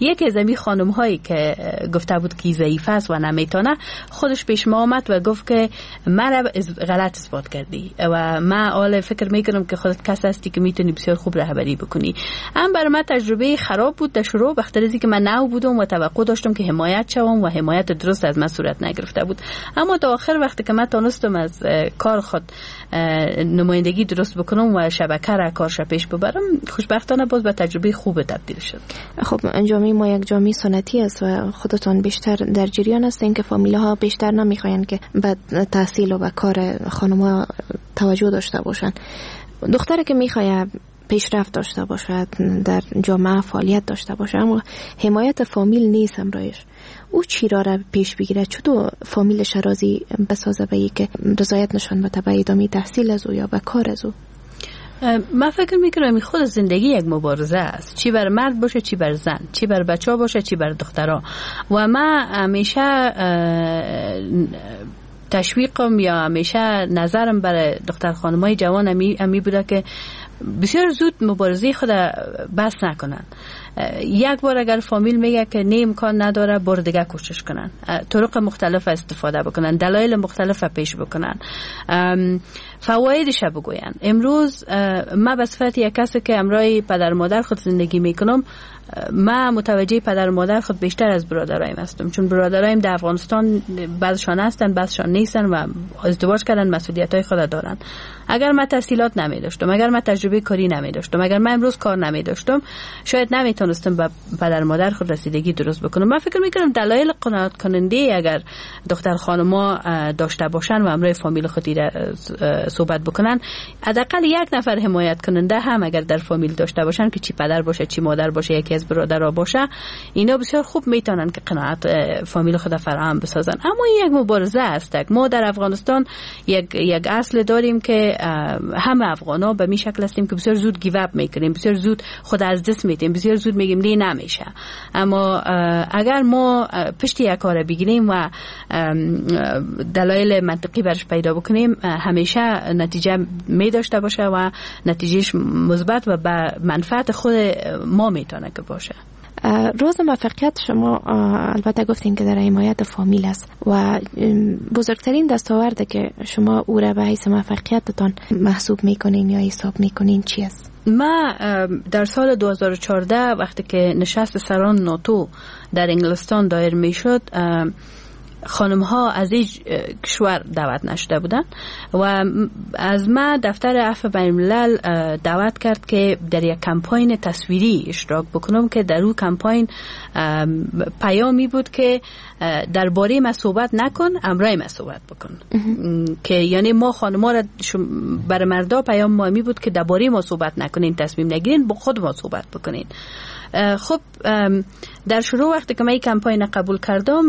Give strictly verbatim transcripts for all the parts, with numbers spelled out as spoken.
یکی از امی خانم هایی که گفته بود که ضعیف است و نمیتونه خودش پیش ما آمد و گفت که مرا غلط اثبات کردی و من حالا فکر میکنم که خودت کس هستی که میتونی بسیار خوب رهبری بکنی. هم برای من تجربه خراب بود در شروع، بخاطر از اینکه من نو بودم و توقع داشتم که حمایت شوم و حمایت درست از من صورت نگرفته بود. اما تا آخر وقتی که من تونستم از کار خود نمایندگی درست بکنم و شبکه را کارش پیش ببرم، خوشبختانه باز به تجربه خوب تبدیل شد. خب جامعه ما یک جامعه سنتی است و خودتون بیشتر در جریان هستین که فامیل ها بیشتر نمیخواین که به تحصیل و به کار خانم‌ها توجه داشته باشن. دختری که میخواد پیشرفت داشته باشد، در جامعه فعالیت داشته باشه، اما حمایت فامیل نیست همراهش، او چی را را پیش بگیره؟ چطور فامیلش راضی بسازه به که رضایت نشان بده به ادامه تحصیل از او یا به کار از او؟ من فکر میکنم خود زندگی یک مبارزه است، چی بر مرد باشه چی بر زن، چی بر بچه ها باشه چی بر دخترها. و من همیشه تشویقم یا همیشه نظرم برای دختر خانمای جوان امی, امی بوده که بسیار زود مبارزه خود بس نکنن. یک بار اگر فامیل میگه که نه امکان نداره، بار دیگه کوشش کنن، طرق مختلف استفاده بکنن، دلایل مختلف پیش بکنن، فوایدش بگوین. امروز من به صفت یک کسی که امرای پدر مادر خود زندگی میکنم، من متوجه پدر مادر خود بیشتر از برادرایم هستم، چون برادرایم در افغانستان بعضشان هستن بعضشان نیستن و ازدواج کردن، مسئولیت‌های خود دارن. اگر من تحصیلات نمی داشتم، اگر من تجربه کاری نمی داشتم، اگر من امروز کار نمی داشتم، شاید نمیتونستم به پدر مادر خود رسیدگی درست بکنم. من فکر میکنم دلایل قناعت کننده اگر دختر خانم‌ها داشته باشن و امروی فامیل خودی را صحبت بکنن، حداقل یک نفر حمایت کننده هم اگر در فامیل داشته باشن که چی پدر باشه چی مادر باشه، یکی از برادرها باشه، اینا بسیار خوب میتونن که قناعت فامیل خود فراهم بسازن. اما یک مبارزه است. ما در افغانستان یک یک اصل داریم که همه افغانا به می شکل هستیم که بسیار زود گیو اپ میکنیم، بسیار زود خود از دست میدیم، بسیار زود میگیم نه نمیشه. اما اگر ما پشت یک کار بگیریم و دلایل منطقی برش پیدا بکنیم، همیشه نتیجه می داشته باشه و نتیجهش مثبت و به منفعت خود ما میتونه که باشه. روز موفقیت شما البته گفتین که در حمایت فامیل است و بزرگترین دستاورد که شما او را به حیث موفقیتتان محسوب میکنین یا حساب میکنین چی است؟ ما در سال دو هزار و چهارده وقتی که نشست سران ناتو در انگلستان دایر میشد، خانم ها از این کشور دعوت نشده بودن و از ما دفتر عفو بین الملل دعوت کرد که در یک کمپاین تصویری اشتراک بکنم که در اون کمپاین پیامی بود که درباره ما صحبت نکن، امرای ما صحبت بکن. که یعنی ما خانم ها را برای مردا پیام مهمی بود که درباره ما صحبت نکنین، تصمیم نگیرین، با خود ما صحبت بکنین. خب در شروع وقتی که من این کمپاین قبول کردم،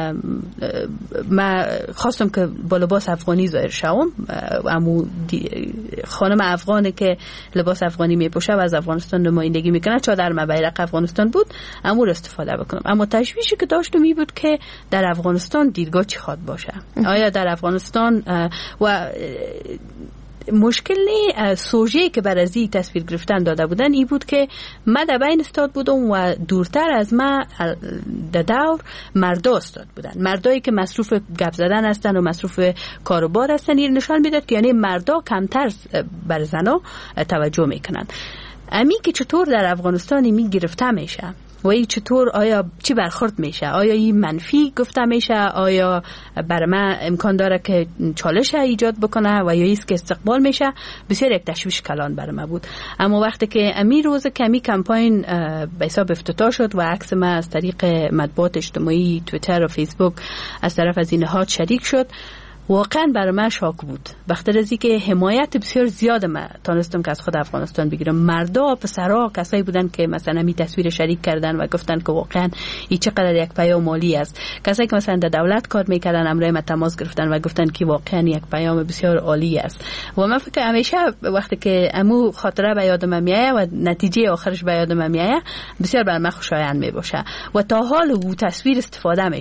من خواستم که با لباس افغانی ظاهر شوم. امو خانم افغانی که لباس افغانی میپوشه و از افغانستان نمایندگی میکنه، چادر ما بیرق افغانستان بود، امور استفاده بکنم. اما تشویشی که داشتم این بود که در افغانستان دیدگاه چی خواد باشه. آیا در افغانستان و مشکل نه سوژه‌ای که بر از این تصویر گرفتن داده بودن این بود که من در بین استاد بودم و دورتر از من در دور مردا استاد بودن، مردایی که مصروف گپ زدن هستن و مصروف کاروبار هستن. این نشان میداد که یعنی مردا کمتر بر زنا توجه میکنن. امی که چطور در افغانستان می گرفته میشه و این چطور، آیا چی برخورد میشه، آیا این منفی گفته میشه، آیا برای من امکان داره که چالش ایجاد بکنه و یا ایست که استقبال میشه، بسیار یک تشویش کلان برای من بود. اما وقتی که امی روز کمی کمپاین به حساب افتتاح شد و عکس من از طریق مطبوعات اجتماعی توییتر و فیسبوک از طرف از این ها شریک شد، واقعا برای من شاک بود. بخاطر از اینکه حمایت بسیار زیاد من تونستم که از خود افغانستان بگیرم. مردا، پسرها کسایی بودن که مثلا می تصویر شریک کردن و گفتن که واقعا این چقدر یک پیام مالی است. کسایی که مثلا در دولت کار میکردن امروی ما تماس گرفتن و گفتن که واقعا یک پیام بسیار عالی است. و من فکر همیشه وقتی که امو خاطره به یادم میاد و نتیجه آخرش به یادم میاد، بسیار بر من خوشایند می باشه و تا حال او تصویر استفاده میشه.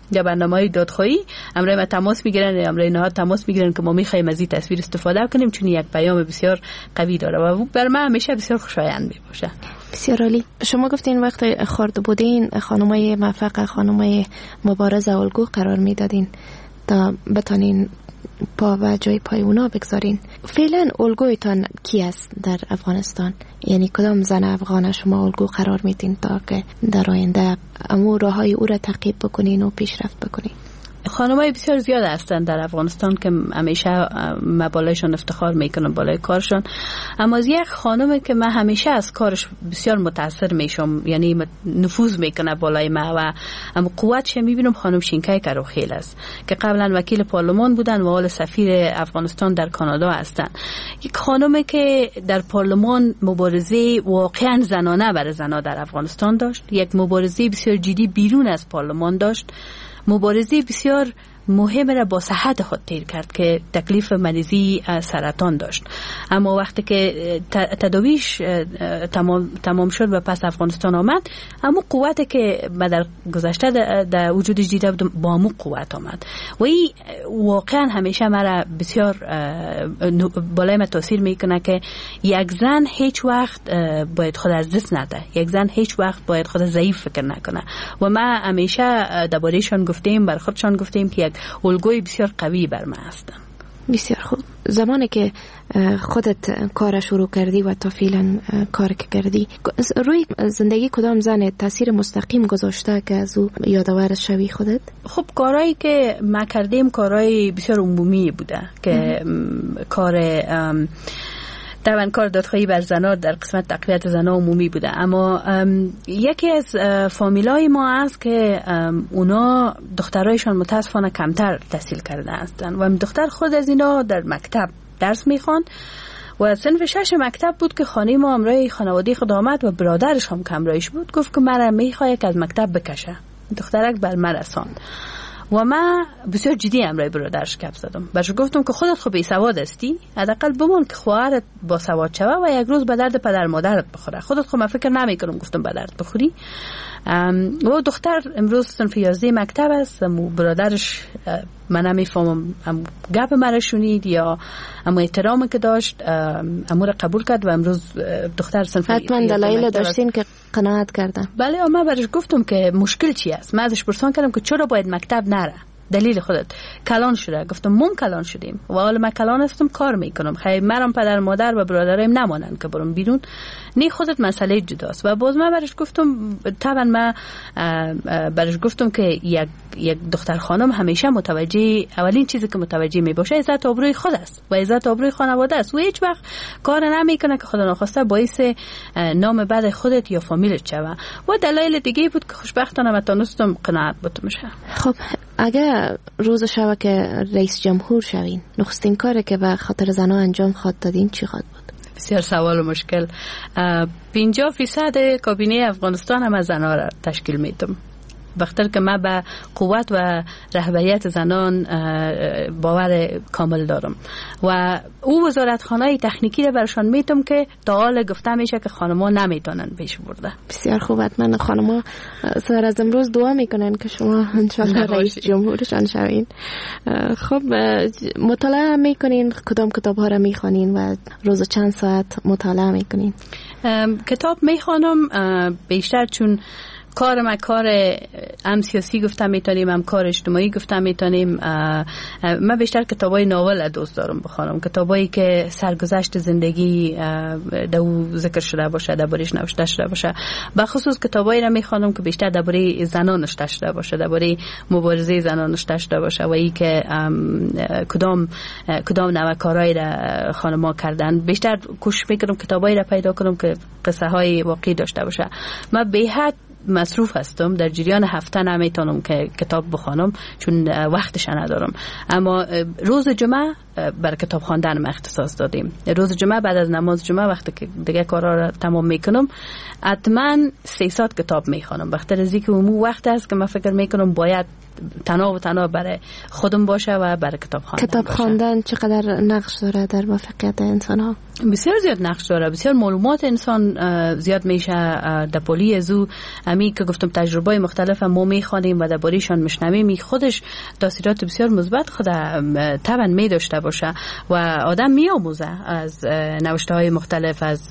یا برنامه‌های دادخواهی امروز ما تماس میگیرن، امروز اینها تماس میگیرن که ما میخوایم از این تصویر استفاده کنیم چون یک پیام بسیار قوی داره و بر من همیشه بسیار خوشایند میباشه. بسیار عالی. شما گفتین وقتی خورده بودین خانمای موفق، خانمای مبارز الگو قرار میدادین تا بتونین پا و جای پای اونا بگذارین. فعلا الگویتان کی است در افغانستان؟ یعنی کدام زن افغان شما الگو قرار میدین تا که در آینده امور راههای او را تعقیب بکنین و پیشرفت بکنین؟ خانم‌های بسیار زیاد هستند در افغانستان که همیشه مبالایشان افتخار میکنن بالای کارشان، اما از یک خانمی که من همیشه از کارش بسیار متاثر میشم، یعنی نفوذ میکنه بالای ما و اما قوتش میبینم، خانم شینکای کروخیل است که قبلا وکیل پارلمان بودن و حال سفیر افغانستان در کانادا هستند. یک خانمی که در پارلمان مبارزه واقعا زنانه برای زنان در افغانستان داشت، یک مبارزه بسیار جدی بیرون از پارلمان داشت، مبارزه بسیار مهم را با صحت خود تیر کرد که تکلیف مریضی سرطان داشت، اما وقتی که تداویش تمام تمام شد و پس افغانستان آمد، اما قوتی که در گذشته در وجودش دیده بود با همون قوت آمد و این واقعا همیشه مرا بسیار بالای من تاثیر میکنه که یک زن هیچ وقت باید خود از دست نده، یک زن هیچ وقت باید خود ضعیف فکر نکنه و ما همیشه درباره‌شان گفتیم، بر خودشان گفتیم که یک الگوی بسیار قوی بر من هستن. بسیار خوب. زمانی که خودت کار شروع کردی و تا فعلا کار که کردی، روی زندگی کدام زن تاثیر مستقیم گذاشته که از او یادآور شوی خودت؟ خب کارهایی که ما کردیم کارهای بسیار عمومی بوده که کار طبعا کار دادخواهی بر زنان در قسمت تقویت زنان عمومی بوده، اما یکی از فامیلای ما است که اونا دخترایشان متاسفانه کمتر تحصیل کرده هستند و دختر خود از اینا در مکتب درس میخواند و صنف شش مکتب بود که خانه ما امرای خانواده خود آمد و برادرش هم کمرایش بود، گفت که مرا میخواد که از مکتب بکشه. دخترک بر من رساند و من بسیار جدی امرای برادرش گپ زدم، برش گفتم که خودت خب بی سواد هستی، حداقل بمون که خواهرت با سواد شوه و یک روز به درد پدر مادرت بخوره، خودت خب من فکر نمی کنم گفتم به درد بخوری. و دختر امروز صنف یازده مکتب است و برادرش من نمیفهمم گپ مرا شنید یا اما احترامی که داشت امور قبول کرد و امروز دختر صنف حتما دلایل داشتین که قناعت کردم. بله، اما برش گفتم که مشکل چی است، من ازش پرسان کردم که چرا باید مکتب نره، دلیل خودت. کلان شده. گفتم مون کلان شدیم و حالا من کلان هستم کار میکنم، خیلی مرام پدر مادر و برادرم نمانن که برم بیرون، نه خودت مسئله جداست. و باز من برش گفتم طبعا من برش گفتم که یک یک دختر خانم همیشه متوجه، اولین چیزی که متوجه می باشه عزت آبروی خود است و عزت آبروی خانواده است و هیچ وقت کار نمیکنه که خدا ناخواسته باعث نام بد خودت یا فامیلت شوه. و دلایل دیگه بود که خوشبختانه من تونستم قناعت بکنم. خب اگر روز شب که رئیس جمهور شوین، نخستین کاری که به خاطر زنان انجام خواهد دادین چی خواهد بود؟ بسیار سوال و مشکل. پنجاه فیصد کابینه افغانستان هم از زنان را تشکیل میدم، بخاطر که من به قوت و رهبریت زنان باور کامل دارم و او وزارتخانه تکنیکی را برشان میتم که تا حال گفته میشه که خانم‌ها نمیتونن پیش برده. بسیار خوب. حتما خانم‌ها سر از امروز دعا میکنن که شما انشالله رئیس جمهورشان شوین. خب مطالعه میکنین، کدام کتاب ها را میخوانین و روز چند ساعت مطالعه میکنین؟ کتاب میخوانم بیشتر چون کار ما کار هم سیاسی گفتم میتونیم، هم کار اجتماعی گفتم میتونیم. من بیشتر کتابای ناول دوست دارم بخونم، کتابایی که سرگذشت زندگی دو ذکر شده باشه، درباره‌اش نوشته شده باشه. به خصوص کتابایی را میخوانم که بیشتر درباره زنان نوشته شده باشه، درباره مبارزه زنان نوشته شده باشه و ای که کدام کدام نوع کارهایی را خانم‌ها کردن. بیشتر کوشش میکنم کتابایی را پیدا کنم که قصه های واقعی داشته باشه. من به حد مصروف هستم، در جریان هفته نمیتونم که کتاب بخونم چون وقتش ندارم، اما روز جمعه برای کتاب خواندن ما اختصاص دادیم. روز جمعه بعد از نماز جمعه وقتی که دیگه کارا را تمام میکنم حتما سیصد کتاب میخوانم. وقتی رزی که اون وقت است که من فکر میکنم باید تنها و تنها برای خودم باشه و برای کتاب خواندن کتاب باشه. خواندن چقدر نقش داره در موفقیت انسان ها؟ بسیار زیاد نقش داره. بسیار معلومات انسان زیاد میشه در پولی ازو. امی که گفتم تجربه مختلف ما میخوانیم و درباره‌شان میشنویم، خودش تاثیرات بسیار مثبت خود طبعا می داشته باشه و آدم میآموزه از نوشته‌های مختلف، از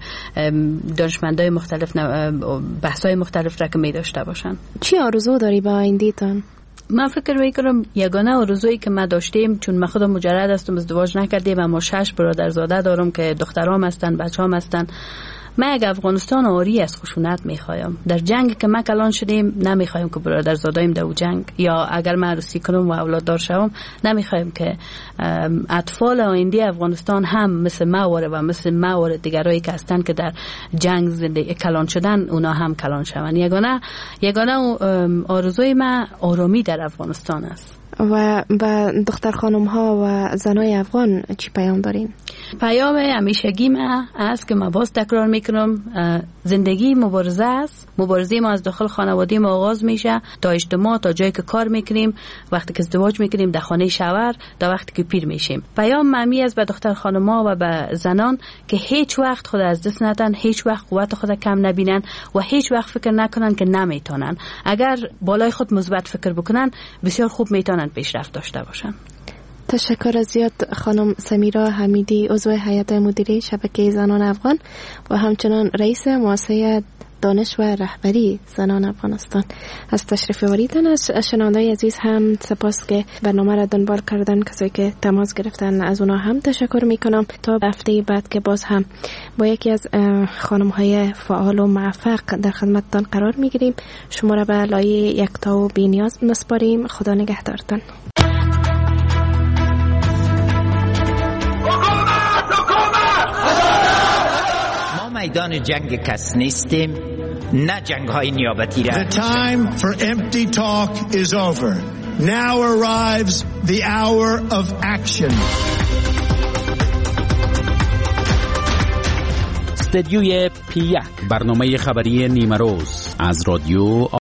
دانشمندای مختلف، بحث‌های مختلف را که می داشته باشن. چی آرزو داری با آینده‌تان؟ من فکر میکنم یگانه آرزویی که ما داشتیم، چون من خودم مجرد هستم، ازدواج نکردیم و ما شش برادرزاده دارم که دخترام هستن، بچه‌ام هستن. من یک افغانستان آری از خشونت میخوایم. در جنگ که ما کلان شدیم نمیخوایم که برادرزادایم در جنگ، یا اگر من عروسی کنم و اولاد دار شوم نمیخوایم که اطفال آینده افغانستان هم مثل ما و مثل ما و دیگرایی که هستن که در جنگ زندگی کلان شدن اونا هم کلان شون. یگانه یگانه آرزوی من آرامی در افغانستان است. و به دختر خانم ها و زنای افغان چی پیام دارین؟ پیام همیشگی ما است که ما باز تکرار میکنم، زندگی مبارزه است. مبارزه ما از داخل خانواده ما آغاز میشه تا اجتماع، تا جایی که کار میکنیم، وقتی که ازدواج میکنیم، در خانه شوهر، تا وقتی که پیر میشیم. پیام ممی است به دختر خانم ها و به زنان که هیچ وقت خود از دست ندن، هیچ وقت قوت خود کم نبینن و هیچ وقت فکر نکنن که نمیتونن. اگر بالای خود مثبت فکر بکنن بسیار خوب میتونن پیشرفت داشته باشن. تشکر زیاد خانم سمیرا حمیدی، عضو هیئت مدیره شبکه زنان افغان و همچنان رئیس مؤسسه دانش و رهبری زنان افغانستان از تشریف آوریدن. از شنوندگان عزیز هم سپاس که برنامه را دنبال کردن. کسایی که تماس گرفتن از اونا هم تشکر میکنم. تا هفته بعد که باز هم با یکی از خانم های فعال و موفق در خدمتتان قرار میگیریم. شما را به لایه یکتا و بی‌نیاز میسپاریم. خدا نگهدارتان. میدان جنگ کس نیستیم، نه جنگ های نیابتی را. The time for empty talk is over. Now arrives the hour of action. استدیوی پی یک، برنامه خبری نیمروز از رادیو